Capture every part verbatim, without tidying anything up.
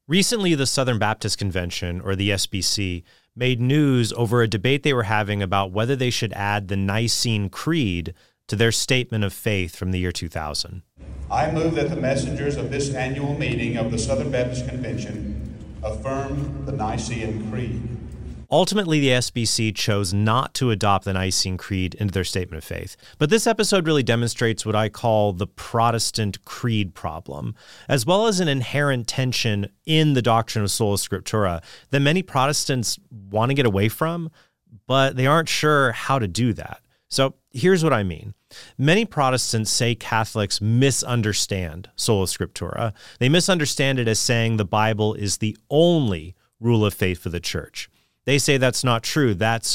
Recently, the Southern Baptist Convention, or the S B C, made news over a debate they were having about whether they should add the Nicene Creed to their statement of faith from the year two thousand. I move that the messengers of this annual meeting of the Southern Baptist Convention affirm the Nicene Creed. Ultimately, the S B C chose not to adopt the Nicene Creed into their statement of faith. But this episode really demonstrates what I call the Protestant creed problem, as well as an inherent tension in the doctrine of sola scriptura that many Protestants want to get away from, but they aren't sure how to do that. So here's what I mean. Many Protestants say Catholics misunderstand sola scriptura. They misunderstand it as saying the Bible is the only rule of faith for the church. They say that's not true. That's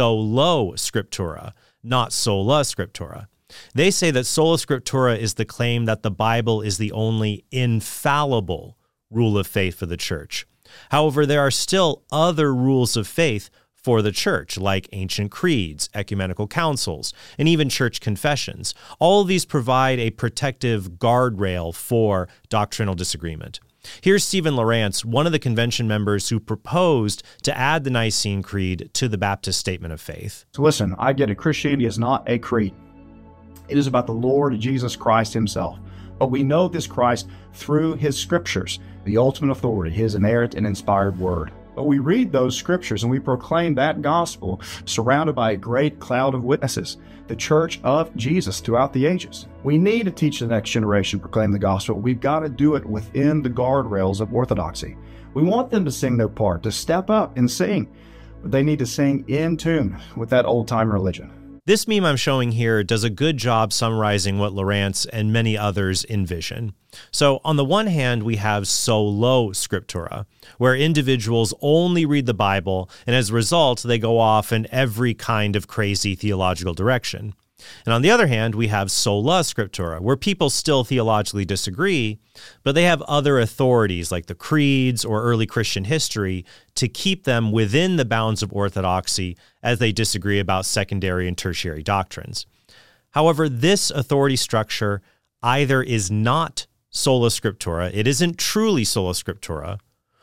solo scriptura, not sola scriptura. They say that sola scriptura is the claim that the Bible is the only infallible rule of faith for the church. However, there are still other rules of faith for the church, like ancient creeds, ecumenical councils, and even church confessions. All of these provide a protective guardrail for doctrinal disagreement. Here's Stephen Lawrence, one of the convention members who proposed to add the Nicene Creed to the Baptist Statement of Faith. So listen, I get it. Christianity is not a creed. It is about the Lord Jesus Christ himself. But we know this Christ through his scriptures, the ultimate authority, his inerrant and inspired word. But we read those scriptures and we proclaim that gospel surrounded by a great cloud of witnesses, the church of Jesus throughout the ages. We need to teach the next generation proclaim the gospel. We've got to do it within the guardrails of orthodoxy. We want them to sing their part, to step up and sing, but they need to sing in tune with that old-time religion. This meme I'm showing here does a good job summarizing what Lawrence and many others envision. So on the one hand, we have solo scriptura, where individuals only read the Bible, and as a result, they go off in every kind of crazy theological direction. And on the other hand, we have sola scriptura, where people still theologically disagree, but they have other authorities like the creeds or early Christian history to keep them within the bounds of orthodoxy as they disagree about secondary and tertiary doctrines. However, this authority structure either is not sola scriptura, it isn't truly sola scriptura,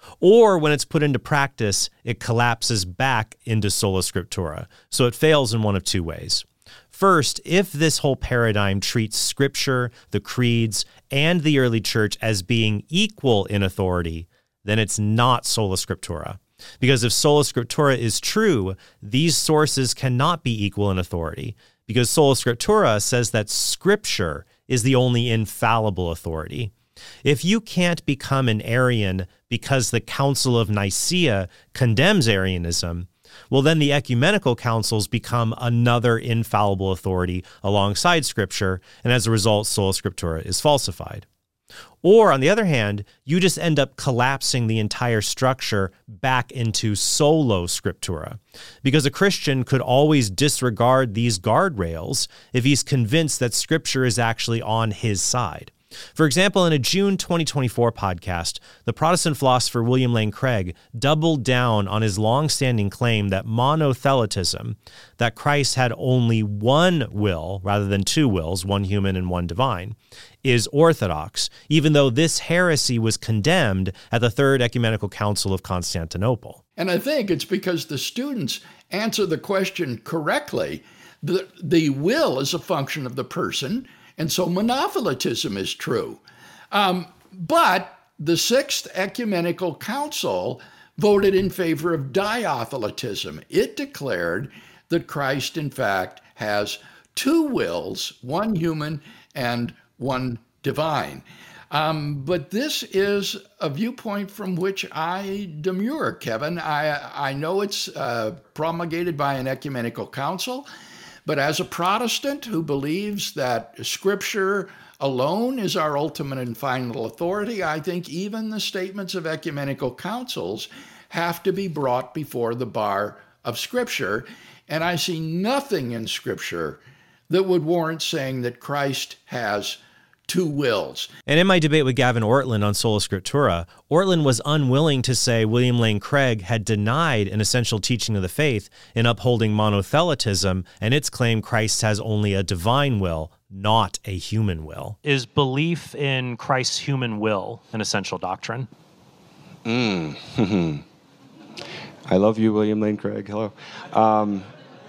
or when it's put into practice, it collapses back into sola scriptura. So it fails in one of two ways. First, if this whole paradigm treats Scripture, the creeds, and the early church as being equal in authority, then it's not sola scriptura. Because if sola scriptura is true, these sources cannot be equal in authority, because sola scriptura says that Scripture is the only infallible authority. If you can't become an Arian because the Council of Nicaea condemns Arianism, well, then the ecumenical councils become another infallible authority alongside Scripture, and as a result, sola scriptura is falsified. Or, on the other hand, you just end up collapsing the entire structure back into solo scriptura, because a Christian could always disregard these guardrails if he's convinced that Scripture is actually on his side. For example, in a June twenty twenty-four podcast, the Protestant philosopher William Lane Craig doubled down on his long-standing claim that monothelitism, that Christ had only one will rather than two wills, one human and one divine, is orthodox, even though this heresy was condemned at the Third Ecumenical Council of Constantinople. And I think it's because the students answer the question correctly. The, the will is a function of the person, and so monothelitism is true. Um, but the Sixth Ecumenical Council voted in favor of diothelitism. It declared that Christ, in fact, has two wills, one human and one divine. Um, but this is a viewpoint from which I demur, Kevin. I, I know it's uh, promulgated by an ecumenical council, but as a Protestant who believes that Scripture alone is our ultimate and final authority, I think even the statements of ecumenical councils have to be brought before the bar of Scripture. And I see nothing in Scripture that would warrant saying that Christ has two wills. And in my debate with Gavin Ortlund on Sola Scriptura, Ortlund was unwilling to say William Lane Craig had denied an essential teaching of the faith in upholding monothelitism and its claim Christ has only a divine will, not a human will. Is belief in Christ's human will an essential doctrine? Mm. I love you, William Lane Craig. Hello. Um,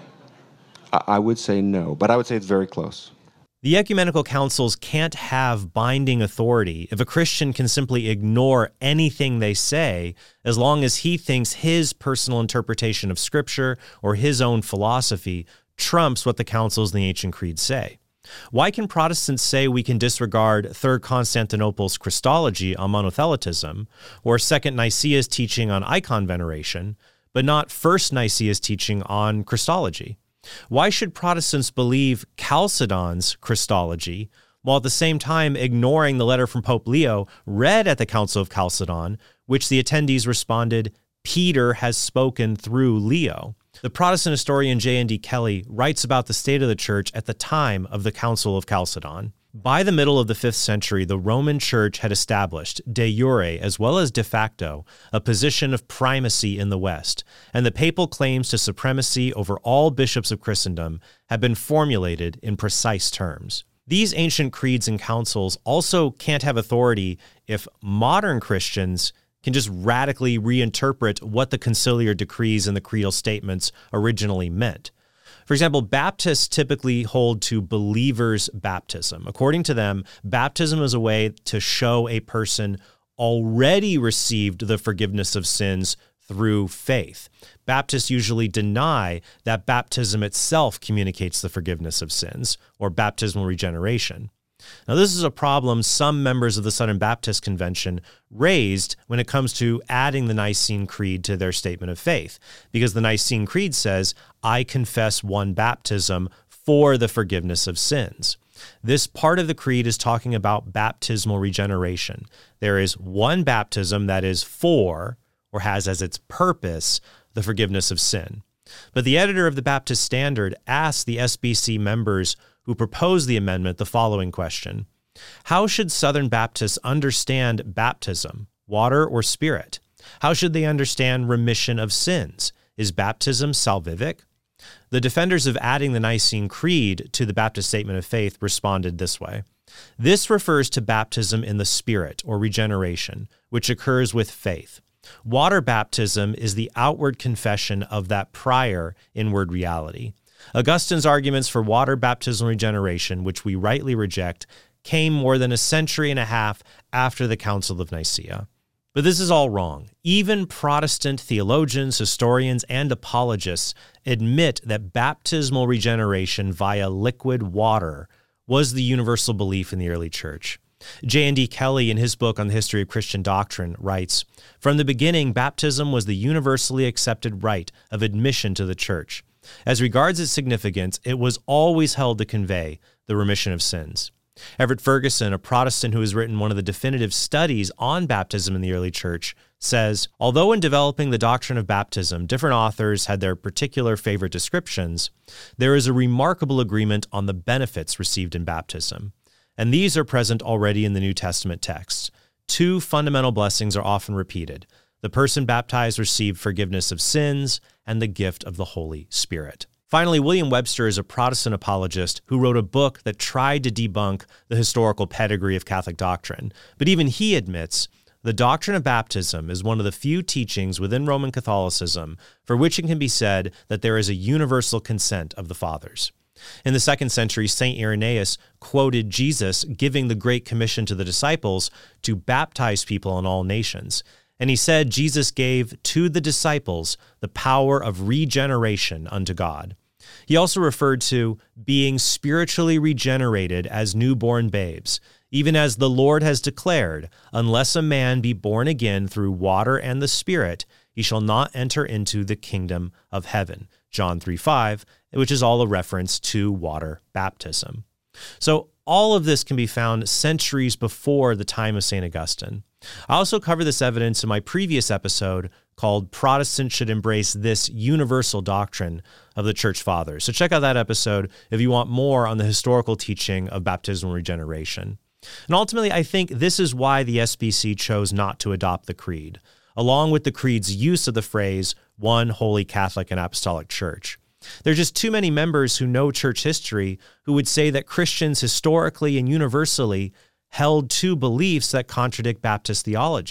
I, I would say no, but I would say it's very close. The ecumenical councils can't have binding authority if a Christian can simply ignore anything they say as long as he thinks his personal interpretation of Scripture or his own philosophy trumps what the councils in the ancient creeds say. Why can Protestants say we can disregard Third Constantinople's Christology on monothelitism or Second Nicaea's teaching on icon veneration, but not First Nicaea's teaching on Christology? Why should Protestants believe Chalcedon's Christology while at the same time ignoring the letter from Pope Leo read at the Council of Chalcedon, which the attendees responded, "Peter has spoken through Leo"? The Protestant historian J N D Kelly writes about the state of the church at the time of the Council of Chalcedon. By the middle of the fifth century, the Roman Church had established, de jure as well as de facto, a position of primacy in the West, and the papal claims to supremacy over all bishops of Christendom had been formulated in precise terms. These ancient creeds and councils also can't have authority if modern Christians can just radically reinterpret what the conciliar decrees and the creedal statements originally meant. For example, Baptists typically hold to believers' baptism. According to them, baptism is a way to show a person already received the forgiveness of sins through faith. Baptists usually deny that baptism itself communicates the forgiveness of sins, or baptismal regeneration. Now, this is a problem some members of the Southern Baptist Convention raised when it comes to adding the Nicene Creed to their statement of faith, because the Nicene Creed says, "I confess one baptism for the forgiveness of sins." This part of the creed is talking about baptismal regeneration. There is one baptism that is for, or has as its purpose, the forgiveness of sin. But the editor of the Baptist Standard asked the S B C members who proposed the amendment the following question: how should Southern Baptists understand baptism, water or spirit? How should they understand remission of sins? Is baptism salvific? The defenders of adding the Nicene Creed to the Baptist Statement of Faith responded this way: this refers to baptism in the Spirit, or regeneration, which occurs with faith. Water baptism is the outward confession of that prior inward reality. Augustine's arguments for water baptismal regeneration, which we rightly reject, came more than a century and a half after the Council of Nicaea. But this is all wrong. Even Protestant theologians, historians, and apologists admit that baptismal regeneration via liquid water was the universal belief in the early church. J N D Kelly, in his book on the history of Christian doctrine, writes, "From the beginning, baptism was the universally accepted rite of admission to the church. As regards its significance, it was always held to convey the remission of sins." Everett Ferguson, a Protestant who has written one of the definitive studies on baptism in the early church, says, although in developing the doctrine of baptism, different authors had their particular favorite descriptions, there is a remarkable agreement on the benefits received in baptism. And these are present already in the New Testament texts. Two fundamental blessings are often repeated. The person baptized received forgiveness of sins and the gift of the Holy Spirit. Finally, William Webster is a Protestant apologist who wrote a book that tried to debunk the historical pedigree of Catholic doctrine. But even he admits the doctrine of baptism is one of the few teachings within Roman Catholicism for which it can be said that there is a universal consent of the fathers. In the second century, Saint Irenaeus quoted Jesus giving the Great Commission to the disciples to baptize people in all nations. And he said Jesus gave to the disciples the power of regeneration unto God. He also referred to being spiritually regenerated as newborn babes, even as the Lord has declared, unless a man be born again through water and the Spirit, he shall not enter into the kingdom of heaven. John three five, which is all a reference to water baptism. So all of this can be found centuries before the time of Saint Augustine. I also cover this evidence in my previous episode called Protestants Should Embrace This Universal Doctrine of the Church Fathers. So check out that episode if you want more on the historical teaching of baptismal regeneration. And ultimately, I think this is why the S B C chose not to adopt the creed, along with the creed's use of the phrase, one holy Catholic and Apostolic Church. There are just too many members who know church history who would say that Christians historically and universally held to beliefs that contradict Baptist theology.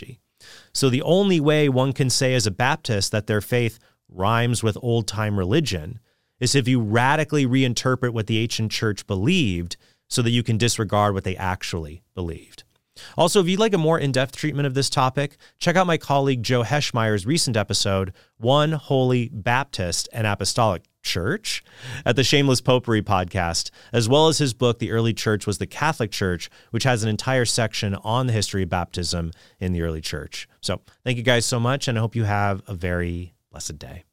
So the only way one can say as a Baptist that their faith rhymes with old-time religion is if you radically reinterpret what the ancient church believed so that you can disregard what they actually believed. Also, if you'd like a more in-depth treatment of this topic, check out my colleague Joe Heschmeyer's recent episode, One Holy Baptist and Apostolic Church, at the Shameless Popery podcast, as well as his book, The Early Church Was the Catholic Church, which has an entire section on the history of baptism in the early church. So thank you guys so much, and I hope you have a very blessed day.